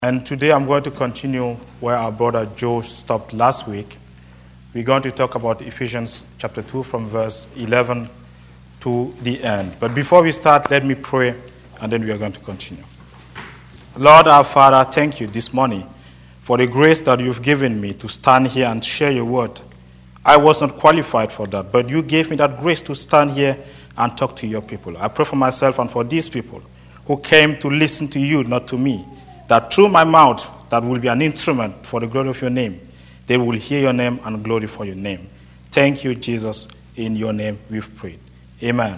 And today I'm going to continue where our brother Joe stopped last week. We're going to talk about Ephesians chapter 2 from verse 11 to the end. But before we start, let me pray, and then we are going to continue. Lord our Father, thank you this morning for the grace that you've given me to stand here and share your word. I was not qualified for that, but you gave me that grace to stand here and talk to your people. I pray for myself and for these people who came to listen to you, not to me, that through my mouth, that will be an instrument for the glory of your name. They will hear your name and glorify your name. Thank you, Jesus. In your name we've prayed. Amen.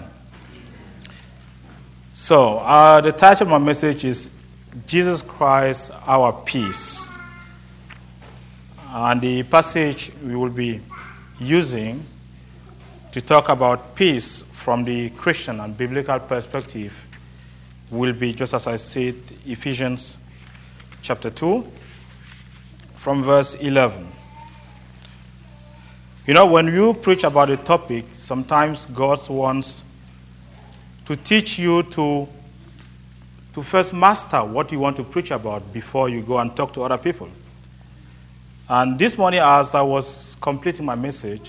So, the title of my message is Jesus Christ, our peace. And the passage we will be using to talk about peace from the Christian and biblical perspective will be, just as I said, Ephesians chapter 2, from verse 11. You know, when you preach about a topic, sometimes God wants to teach you to first master what you want to preach about before you go and talk to other people. And this morning, as I was completing my message,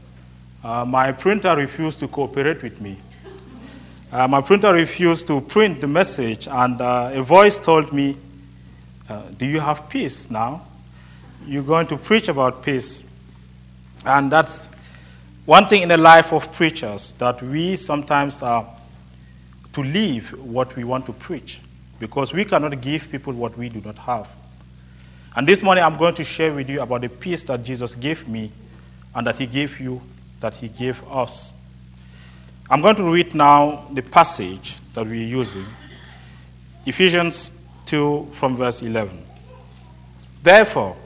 my printer refused to cooperate with me. My printer refused to print the message, and a voice told me, do you have peace now? You're going to preach about peace. And that's one thing in the life of preachers, that we sometimes are to live what we want to preach, because we cannot give people what we do not have. And this morning I'm going to share with you about the peace that Jesus gave me and that he gave you, that he gave us. I'm going to read now the passage that we're using, Ephesians 2 from verse 11. Therefore,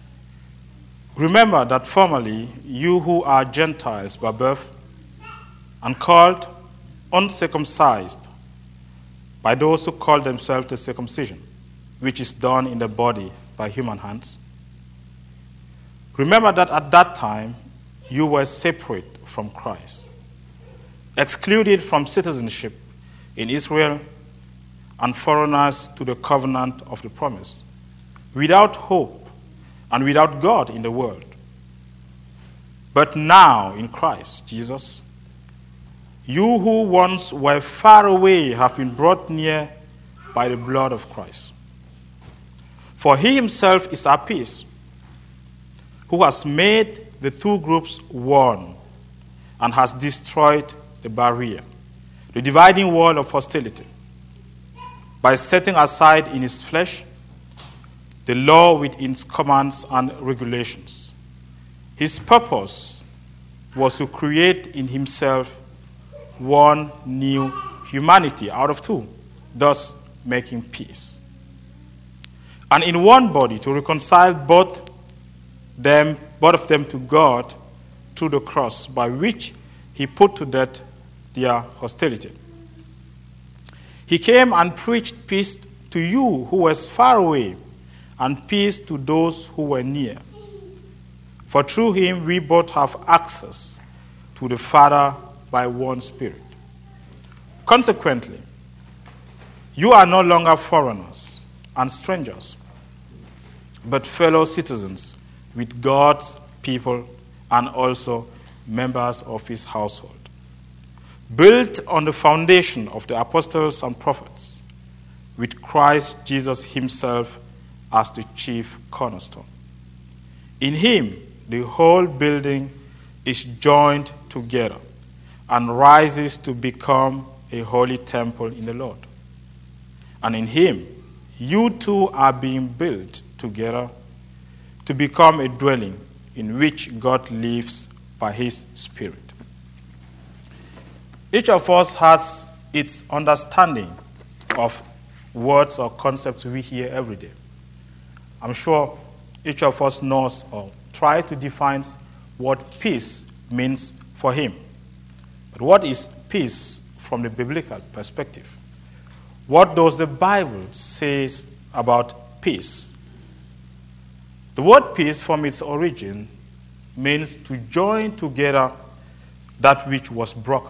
remember that formerly you who are Gentiles by birth and called uncircumcised by those who call themselves the circumcision, which is done in the body by human hands. Remember that at that time you were separate from Christ, excluded from citizenship in Israel and foreigners to the covenant of the promise, without hope and without God in the world. But now in Christ Jesus, you who once were far away have been brought near by the blood of Christ. For he himself is our peace, who has made the two groups one and has destroyed the barrier, the dividing wall of hostility, by setting aside in his flesh the law with its commands and regulations. His purpose was to create in himself one new humanity out of two, thus making peace. And in one body to reconcile both of them to God through the cross, by which he put to death their hostility. He came and preached peace to you who were far away, and peace to those who were near. For through him we both have access to the Father by one Spirit. Consequently, you are no longer foreigners and strangers, but fellow citizens with God's people and also members of his household, built on the foundation of the apostles and prophets, with Christ Jesus himself as the chief cornerstone. In him, the whole building is joined together and rises to become a holy temple in the Lord. And in him, you two are being built together to become a dwelling in which God lives by his Spirit. Each of us has its understanding of words or concepts we hear every day. I'm sure each of us knows or tries to define what peace means for him. But what is peace from the biblical perspective? What does the Bible say about peace? The word peace from its origin means to join together that which was broken,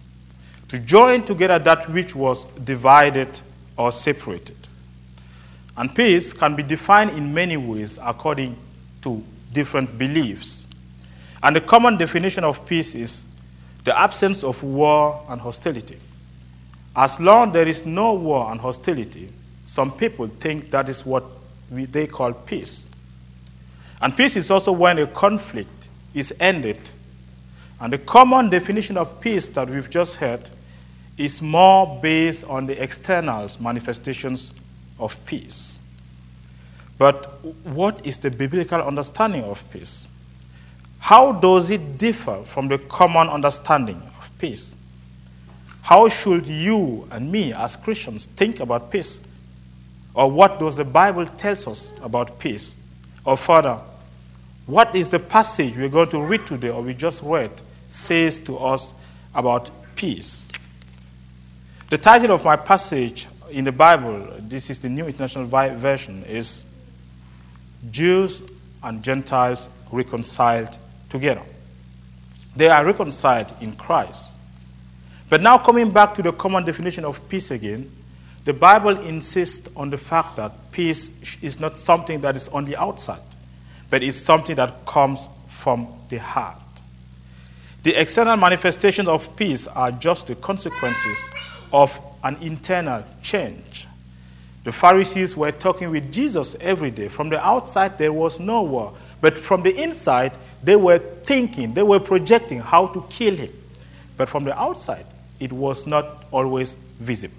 to join together that which was divided or separated. And peace can be defined in many ways according to different beliefs. And the common definition of peace is the absence of war and hostility. As long as there is no war and hostility, some people think that is what they call peace. And peace is also when a conflict is ended. And the common definition of peace that we've just heard is more based on the external manifestations of peace. But what is the biblical understanding of peace? How does it differ from the common understanding of peace? How should you and me as Christians think about peace? Or what does the Bible tell us about peace? Or further, what is the passage we're going to read today, or we just read, says to us about peace? The title of my passage in the Bible, this is the New International Version, is Jews and Gentiles reconciled together. They are reconciled in Christ. But now coming back to the common definition of peace again, the Bible insists on the fact that peace is not something that is on the outside, but it's something that comes from the heart. The external manifestations of peace are just the consequences of an internal change. The Pharisees were talking with Jesus every day. From the outside, there was no war. But from the inside, they were thinking, they were projecting how to kill him. But from the outside, it was not always visible.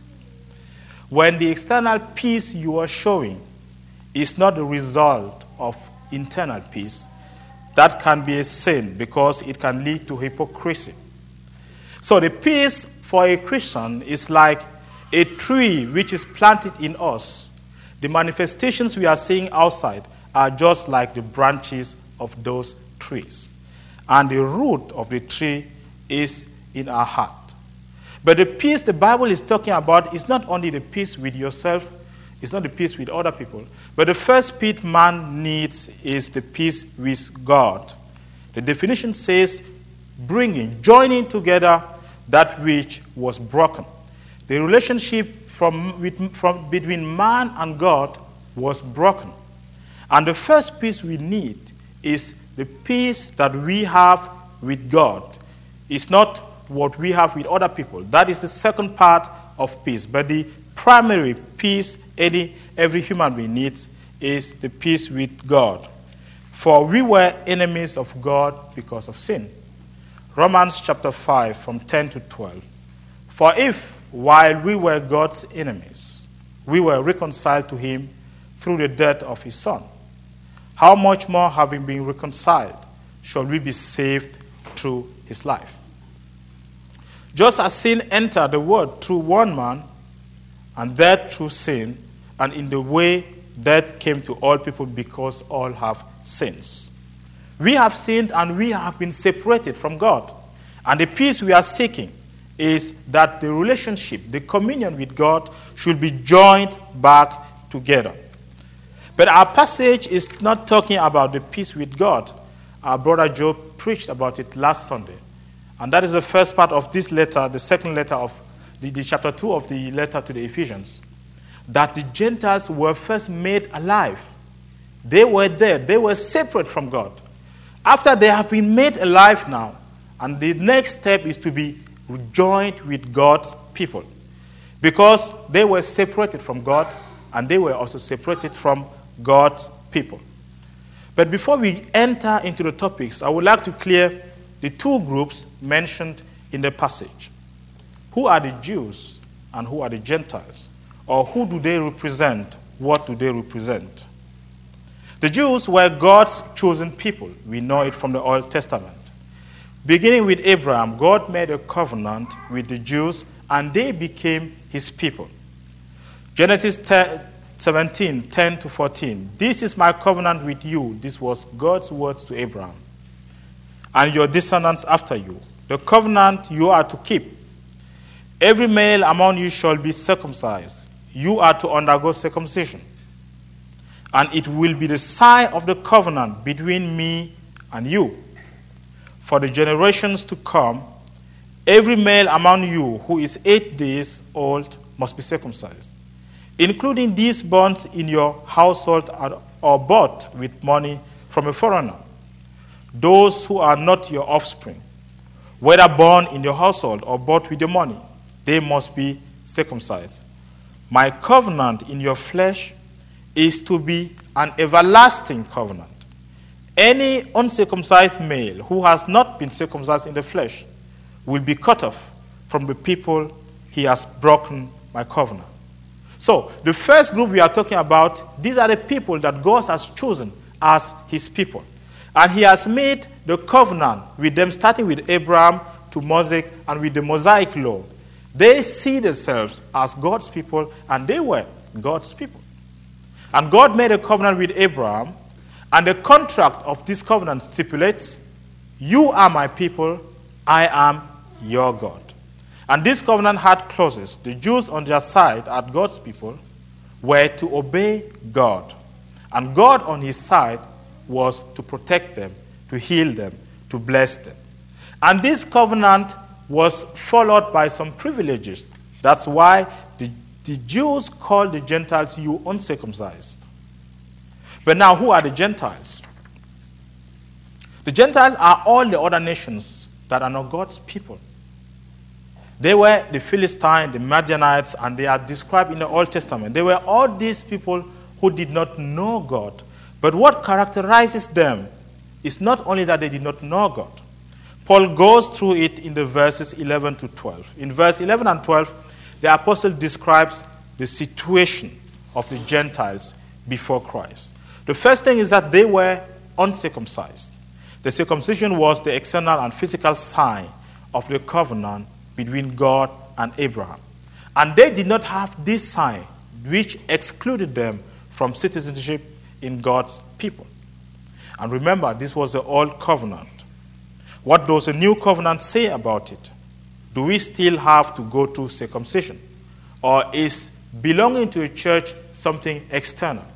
When the external peace you are showing is not the result of internal peace, that can be a sin because it can lead to hypocrisy. So the peace for a Christian is like a tree which is planted in us. The manifestations we are seeing outside are just like the branches of those trees. And the root of the tree is in our heart. But the peace the Bible is talking about is not only the peace with yourself, it's not the peace with other people, but the first peace man needs is the peace with God. The definition says joining together that which was broken. The relationship between man and God was broken. And the first peace we need is the peace that we have with God. It's not what we have with other people. That is the second part of peace. But the primary peace every human being needs is the peace with God. For we were enemies of God because of sin. Romans chapter 5 from 10 to 12. For if, while we were God's enemies, we were reconciled to him through the death of his Son, how much more, having been reconciled, shall we be saved through his life? Just as sin entered the world through one man, and death through sin, and in the way death came to all people because all have sins. We have sinned and we have been separated from God. And the peace we are seeking is that the relationship, the communion with God, should be joined back together. But our passage is not talking about the peace with God. Our brother Joe preached about it last Sunday. And that is the first part of this letter, the second letter of the chapter 2 of the letter to the Ephesians. That the Gentiles were first made alive. They were dead. They were separate from God. After they have been made alive now, and the next step is to be joined with God's people. Because they were separated from God, and they were also separated from God's people. But before we enter into the topics, I would like to clear the two groups mentioned in the passage. Who are the Jews and who are the Gentiles? Or who do they represent? What do they represent? The Jews were God's chosen people. We know it from the Old Testament. Beginning with Abraham, God made a covenant with the Jews and they became his people. Genesis 17, 10 to 14. This is my covenant with you. This was God's words to Abraham. And your descendants after you. The covenant you are to keep. Every male among you shall be circumcised. You are to undergo circumcision. And it will be the sign of the covenant between me and you. For the generations to come, every male among you who is 8 days old must be circumcised. including these born in your household or bought with money from a foreigner, those who are not your offspring, whether born in your household or bought with your money, they must be circumcised. My covenant in your flesh is to be an everlasting covenant. Any uncircumcised male who has not been circumcised in the flesh will be cut off from the people he has broken my covenant. So, the first group we are talking about, these are the people that God has chosen as his people. And he has made the covenant with them, starting with Abraham to Moses and with the Mosaic law. They see themselves as God's people, and they were God's people. And God made a covenant with Abraham, and the contract of this covenant stipulates, you are my people, I am your God. And this covenant had clauses. The Jews on their side, as God's people, were to obey God. And God on his side was to protect them, to heal them, to bless them. And this covenant was followed by some privileges. That's why the Jews called the Gentiles you uncircumcised. But now, who are the Gentiles? The Gentiles are all the other nations that are not God's people. They were the Philistines, the Midianites, and they are described in the Old Testament. They were all these people who did not know God. But what characterizes them is not only that they did not know God. Paul goes through it in the verses 11 to 12. In verse 11 and 12, the apostle describes the situation of the Gentiles before Christ. The first thing is that they were uncircumcised. The circumcision was the external and physical sign of the covenant between God and Abraham. And they did not have this sign, which excluded them from citizenship in God's people. And remember, this was the old covenant. What does the new covenant say about it? Do we still have to go through circumcision? Or is belonging to a church something external?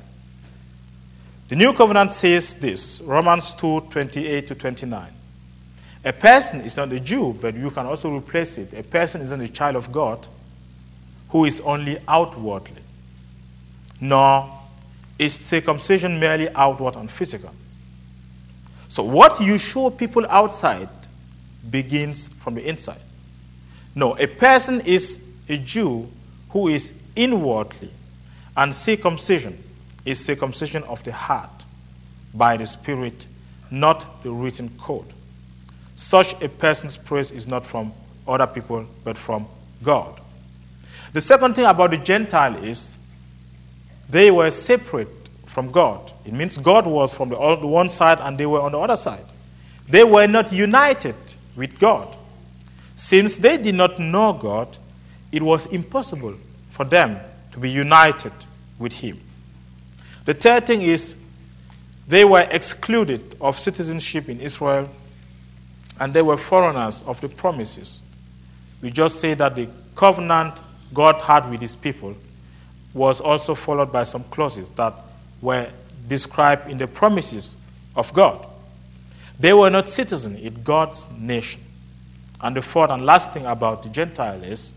The new covenant says this, Romans 2:28 to 29. A person is not a Jew, but you can also replace it. A person isn't a child of God who is only outwardly, nor is circumcision merely outward and physical. So what you show people outside begins from the inside. No, a person is a Jew who is inwardly, and circumcision is circumcision of the heart by the Spirit, not the written code. Such a person's praise is not from other people, but from God. The second thing about the Gentile is they were separate from God. It means God was from the one side and they were on the other side. They were not united with God. Since they did not know God, it was impossible for them to be united with him. The third thing is they were excluded of citizenship in Israel, and they were foreigners of the promises. We just say that the covenant God had with his people was also followed by some clauses that were described in the promises of God. They were not citizens in God's nation. And the fourth and last thing about the Gentile is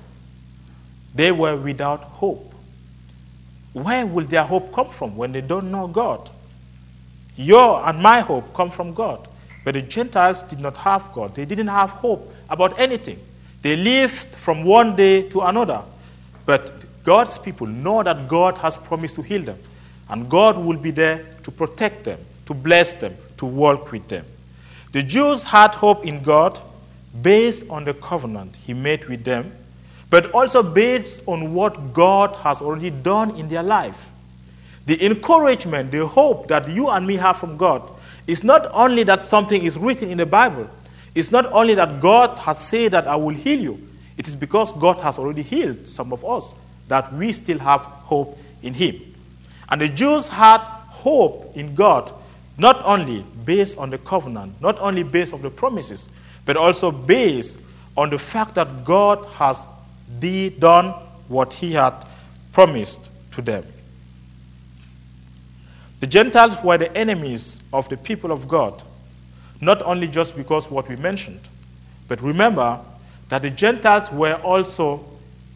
they were without hope. Where will their hope come from when they don't know God? Your and my hope come from God. But the Gentiles did not have God. They didn't have hope about anything. They lived from one day to another. But God's people know that God has promised to heal them. And God will be there to protect them, to bless them, to walk with them. The Jews had hope in God based on the covenant he made with them, but also based on what God has already done in their life. The encouragement, the hope that you and me have from God is not only that something is written in the Bible. It's not only that God has said that I will heal you. It is because God has already healed some of us that we still have hope in him. And the Jews had hope in God, not only based on the covenant, not only based on the promises, but also based on the fact that God has done what he had promised to them. The Gentiles were the enemies of the people of God, not only just because what we mentioned, but remember that the Gentiles were also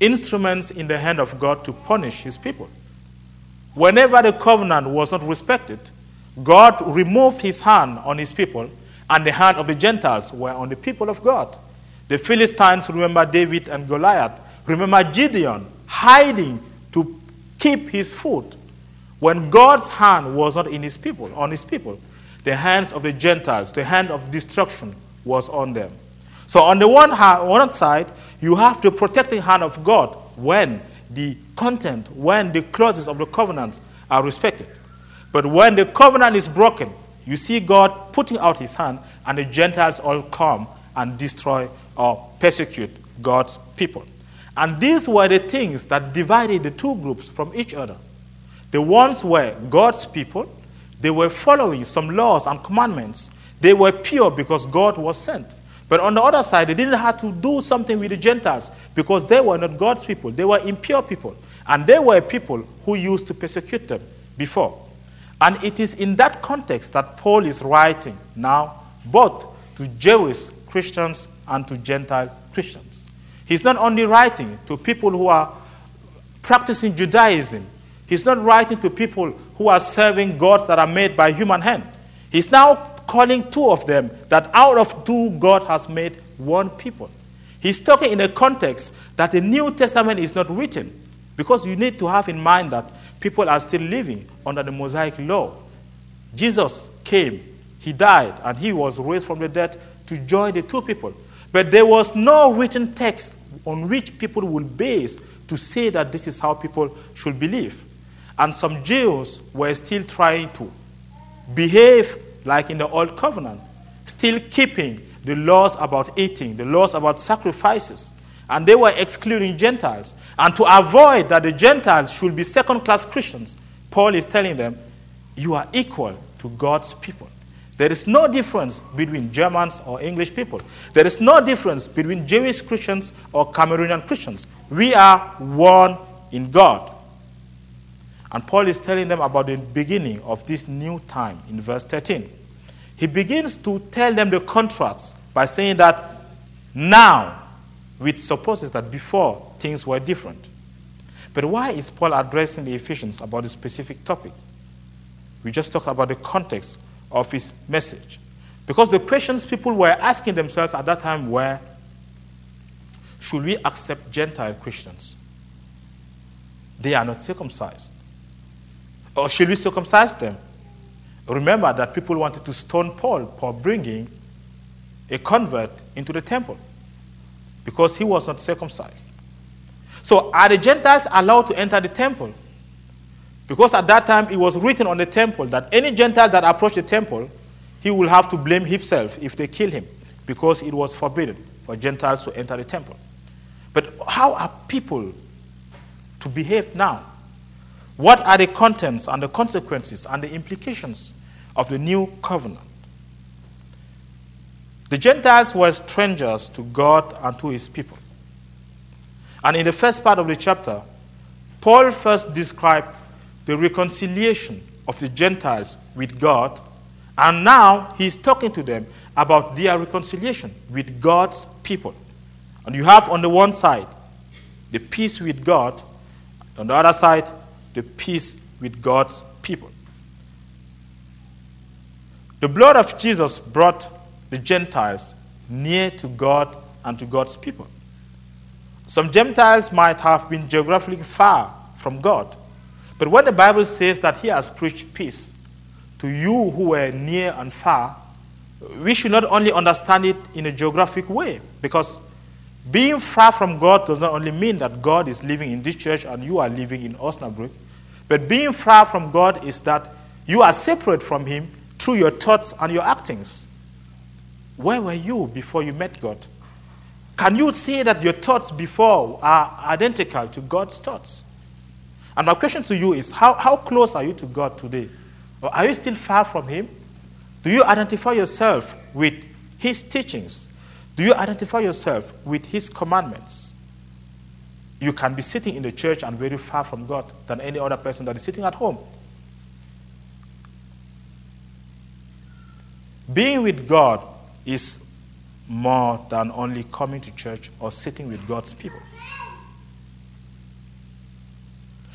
instruments in the hand of God to punish his people. Whenever the covenant was not respected, God removed his hand on his people, and the hand of the Gentiles were on the people of God. The Philistines remember David and Goliath. Remember Gideon hiding to keep his food. When God's hand was not in his people, on his people, the hands of the Gentiles, the hand of destruction was on them. So on the one side, you have the protecting hand of God when the content, when the clauses of the covenant are respected. But when the covenant is broken, you see God putting out his hand, and the Gentiles all come and destroy or persecute God's people. And these were the things that divided the two groups from each other. The ones were God's people. They were following some laws and commandments. They were pure because God was sent. But on the other side, they didn't have to do something with the Gentiles because they were not God's people. They were impure people. And they were people who used to persecute them before. And it is in that context that Paul is writing now both to Jewish Christians and to Gentile Christians. He's not only writing to people who are practicing Judaism. He's not writing to people who are serving gods that are made by human hand. He's now calling two of them that out of two God has made one people. He's talking in a context that the New Testament is not written, because you need to have in mind that people are still living under the Mosaic law. Jesus came, he died, and he was raised from the dead to join the two people. But there was no written text on which people would base to say that this is how people should believe. And some Jews were still trying to behave like in the Old Covenant, still keeping the laws about eating, the laws about sacrifices. And they were excluding Gentiles. And to avoid that the Gentiles should be second-class Christians, Paul is telling them, you are equal to God's people. There is no difference between Germans or English people. There is no difference between Jewish Christians or Cameroonian Christians. We are one in God. And Paul is telling them about the beginning of this new time in verse 13. He begins to tell them the contrast by saying that now, which supposes that before things were different. But why is Paul addressing the Ephesians about a specific topic? We just talked about the context of his message. Because the questions people were asking themselves at that time were, should we accept Gentile Christians? They are not circumcised. Or should we circumcise them? Remember that people wanted to stone Paul for bringing a convert into the temple because he was not circumcised. So are the Gentiles allowed to enter the temple? Because at that time it was written on the temple that any Gentile that approached the temple, he will have to blame himself if they kill him, because it was forbidden for Gentiles to enter the temple. But how are people to behave now? What are the contents and the consequences and the implications of the new covenant? The Gentiles were strangers to God and to his people. And in the first part of the chapter, Paul first described the reconciliation of the Gentiles with God, and now he's talking to them about their reconciliation with God's people. And you have on the one side the peace with God, on the other side the peace with God's people. The blood of Jesus brought the Gentiles near to God and to God's people. Some Gentiles might have been geographically far from God, but when the Bible says that he has preached peace to you who were near and far, we should not only understand it in a geographic way, because being far from God does not only mean that God is living in this church and you are living in Osnabrück, but being far from God is that you are separate from him through your thoughts and your actings. Where were you before you met God? Can you say that your thoughts before are identical to God's thoughts? And my question to you is, how close are you to God today? Or are you still far from him? Do you identify yourself with his teachings? Do you identify yourself with his commandments? You can be sitting in the church and very far from God than any other person that is sitting at home. Being with God is more than only coming to church or sitting with God's people.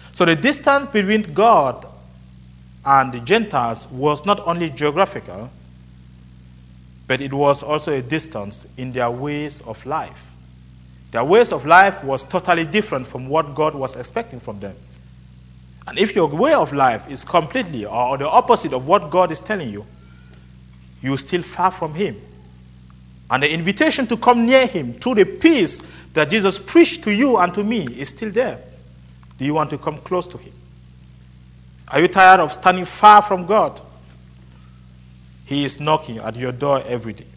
So the distance between God and the Gentiles was not only geographical, but it was also a distance in their ways of life. Their ways of life was totally different from what God was expecting from them. And if your way of life is completely or the opposite of what God is telling you, you're still far from Him. And the invitation to come near Him through the peace that Jesus preached to you and to me is still there. Do you want to come close to Him? Are you tired of standing far from God? He is knocking at your door every day.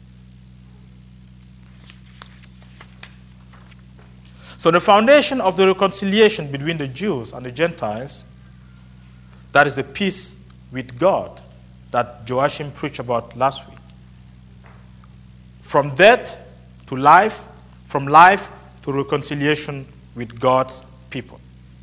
So the foundation of the reconciliation between the Jews and the Gentiles, that is the peace with God that Joachim preached about last week. From death to life, from life to reconciliation with God's people.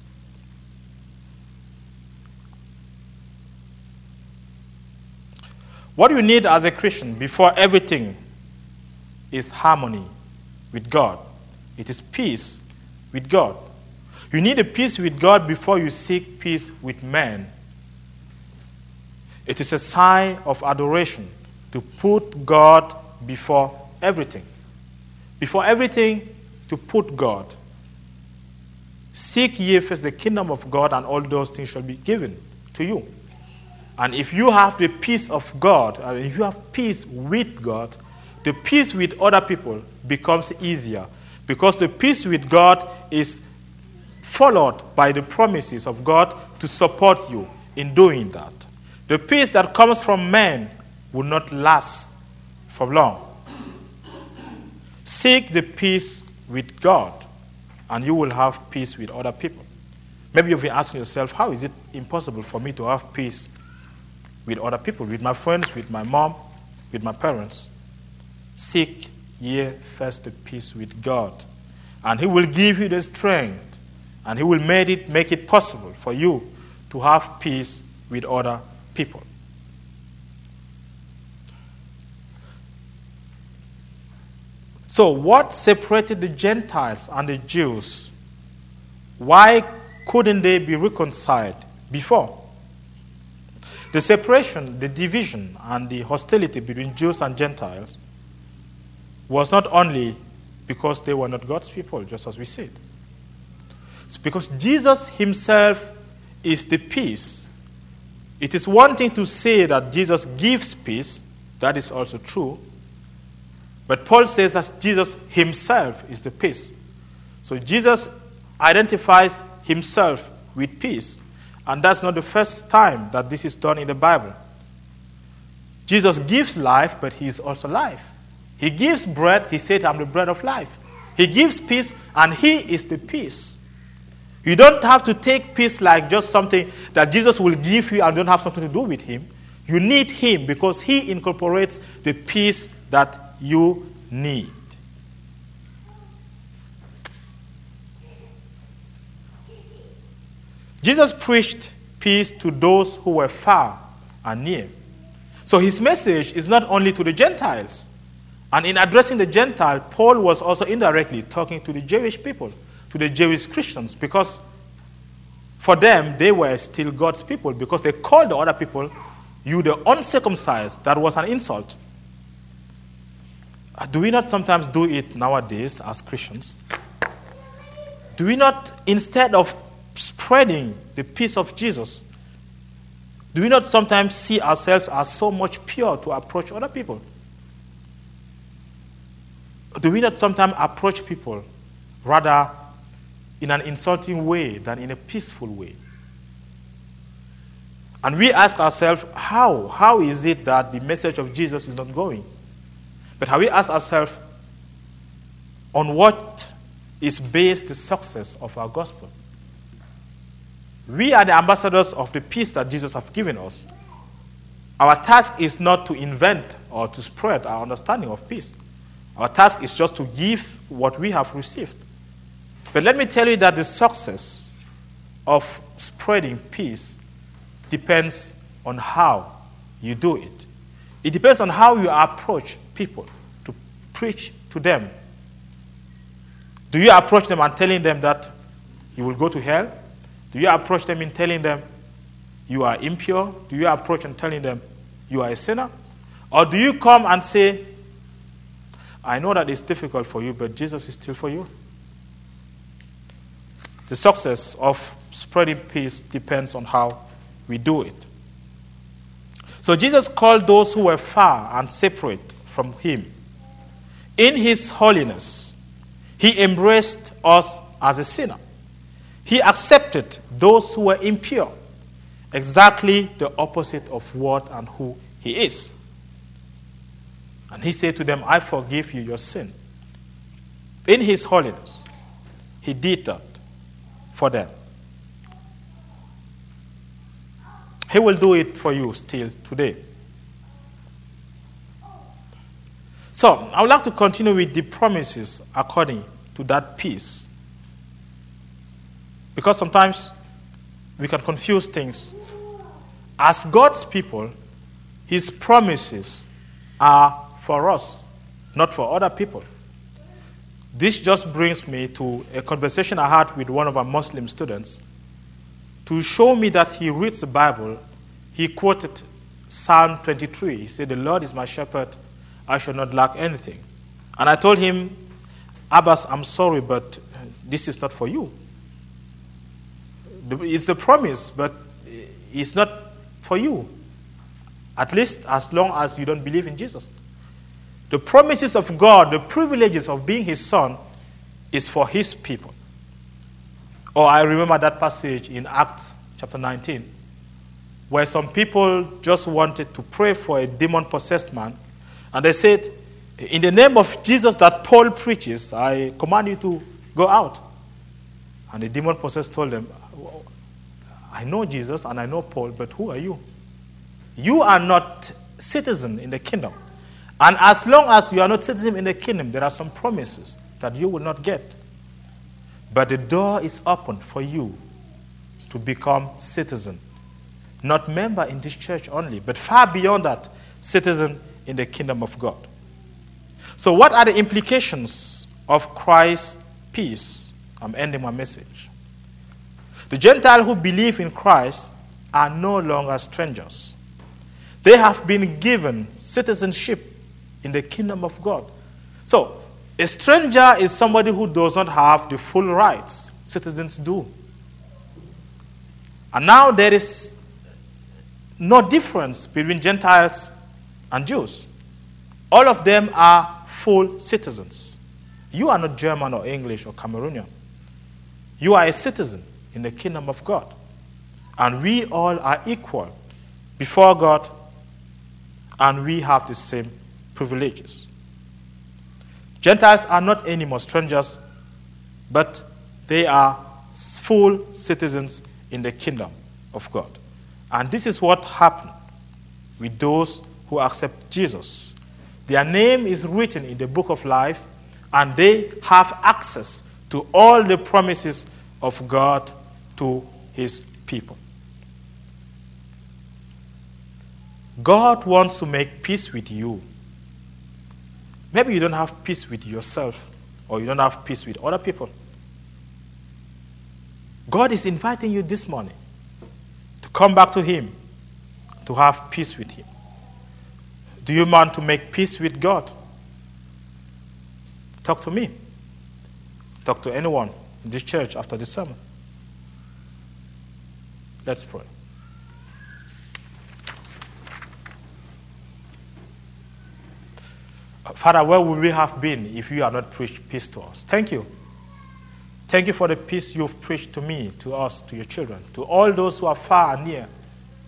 What you need as a Christian before everything is harmony with God. It is peace with God. You need a peace with God before you seek peace with man. It is a sign of adoration to put God before everything. Before everything, to put God. Seek ye first the kingdom of God, and all those things shall be given to you. And if you have the peace of God, if you have peace with God, the peace with other people becomes easier. Because the peace with God is followed by the promises of God to support you in doing that. The peace that comes from man will not last for long. Seek the peace with God, and you will have peace with other people. Maybe you've been asking yourself, how is it impossible for me to have peace with other people, with my friends, with my mom, with my parents? Seek ye first the peace with God, and He will give you the strength, and He will make it possible for you to have peace with other people. So what separated the Gentiles and the Jews? Why couldn't they be reconciled before? The separation, the division, and the hostility between Jews and Gentiles was not only because they were not God's people, just as we said. It's because Jesus Himself is the peace. It is one thing to say that Jesus gives peace. That is also true. But Paul says that Jesus Himself is the peace. So Jesus identifies Himself with peace. And that's not the first time that this is done in the Bible. Jesus gives life, but He is also life. He gives bread. He said, I'm the bread of life. He gives peace, and He is the peace. You don't have to take peace like just something that Jesus will give you and don't have something to do with Him. You need Him because He incorporates the peace that you need. Jesus preached peace to those who were far and near. So His message is not only to the Gentiles. And in addressing the Gentile, Paul was also indirectly talking to the Jewish people, to the Jewish Christians, because for them, they were still God's people, because they called the other people, you the uncircumcised. That was an insult. Do we not sometimes do it nowadays as Christians? Do we not, instead of spreading the peace of Jesus, do we not sometimes see ourselves as so much pure to approach other people? Do we not sometimes approach people rather in an insulting way than in a peaceful way? And we ask ourselves, how is it that the message of Jesus is not going? But have we asked ourselves, on what is based the success of our gospel? We are the ambassadors of the peace that Jesus has given us. Our task is not to invent or to spread our understanding of peace. Our task is just to give what we have received. But let me tell you that the success of spreading peace depends on how you do it. It depends on how you approach people to preach to them. Do you approach them and telling them that you will go to hell? Do you approach them in telling them you are impure? Do you approach and telling them you are a sinner? Or do you come and say, I know that it's difficult for you, but Jesus is still for you? The success of spreading peace depends on how we do it. So Jesus called those who were far and separate from him. In his holiness, he embraced us as a sinner. He accepted those who were impure, exactly the opposite of what and who he is. And he said to them, I forgive you your sin. In his holiness, he did that for them. He will do it for you still today. So, I would like to continue with the promises according to that peace. Because sometimes we can confuse things. As God's people, his promises are for us, not for other people. This just brings me to a conversation I had with one of our Muslim students to show me that he reads the Bible. He quoted Psalm 23. He said, the Lord is my shepherd, I shall not lack anything. And I told him, Abbas, I'm sorry, but this is not for you. It's a promise, but it's not for you. At least as long as you don't believe in Jesus. The promises of God, the privileges of being his son, is for his people. Or I remember that passage in Acts chapter 19, where some people just wanted to pray for a demon-possessed man. And they said, in the name of Jesus that Paul preaches, I command you to go out. And the demon-possessed told them, I know Jesus and I know Paul, but who are you? You are not citizen in the kingdom. And as long as you are not citizen in the kingdom, there are some promises that you will not get. But the door is open for you to become citizen. Not member in this church only, but far beyond that, citizen in the kingdom of God. So what are the implications of Christ's peace? I'm ending my message. The Gentiles who believe in Christ are no longer strangers. They have been given citizenship in the kingdom of God. So, a stranger is somebody who does not have the full rights. Citizens do. And now there is no difference between Gentiles and Jews. All of them are full citizens. You are not German or English or Cameroonian. You are a citizen in the kingdom of God. And we all are equal before God, and we have the same privileges. Gentiles are not any more strangers, but they are full citizens in the kingdom of God. And this is what happened with those who accept Jesus. Their name is written in the book of life, and they have access to all the promises of God to his people. God wants to make peace with you. Maybe you don't have peace with yourself, or you don't have peace with other people. God is inviting you this morning to come back to him, to have peace with him. Do you want to make peace with God? Talk to me. Talk to anyone in this church after this sermon. Let's pray. Father, where would we have been if you had not preached peace to us? Thank you. Thank you for the peace you've preached to me, to us, to your children, to all those who are far and near.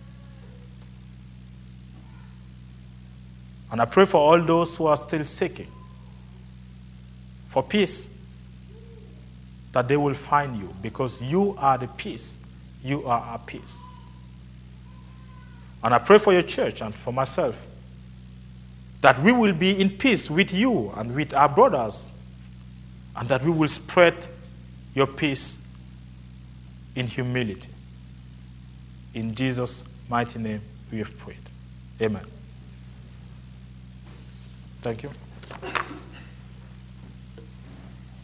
And I pray for all those who are still seeking for peace, that they will find you, because you are the peace. You are our peace. And I pray for your church and for myself, that we will be in peace with you and with our brothers, and that we will spread your peace in humility. In Jesus' mighty name we have prayed. Amen. Thank you.